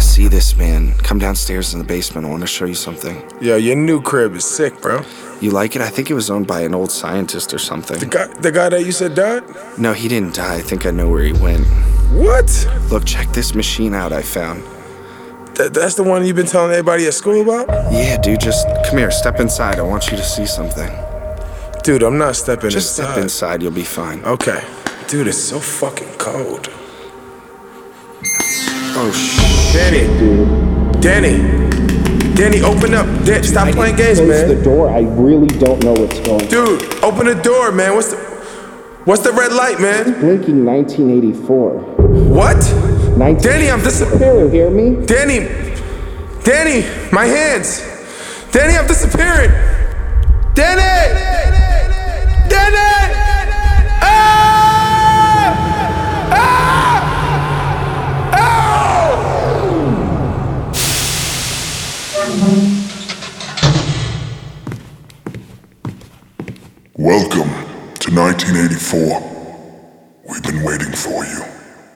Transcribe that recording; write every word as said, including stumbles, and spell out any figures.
see this, man. Come downstairs in the basement. I want to show you something. Yo, your new crib is sick, bro. You like it? I think it was owned by an old scientist or something. The guy, the guy that you said died? No, he didn't die. I think I know where he went. What? Look, check this machine out I found. Th- that's the one you've been telling everybody at school about? Yeah, dude, just come here. Step inside. I want you to see something. Dude, I'm not stepping Just inside. step inside. You'll be fine. Okay. Dude, it's so fucking cold. Oh, shit. Danny. Danny. Danny, open up. Dan- stop playing games, Close man. the door. I really don't know what's going on. Dude, open the door, man. What's the What's the red light, man? Blinking nineteen eighty-four. What? nineteen Danny, I'm disappearing. Hello, hear me? Danny. Danny, my hands. Danny, I'm disappearing. Danny! Danny! Ah! Ah! Welcome to nineteen eighty-four. We've been waiting for you.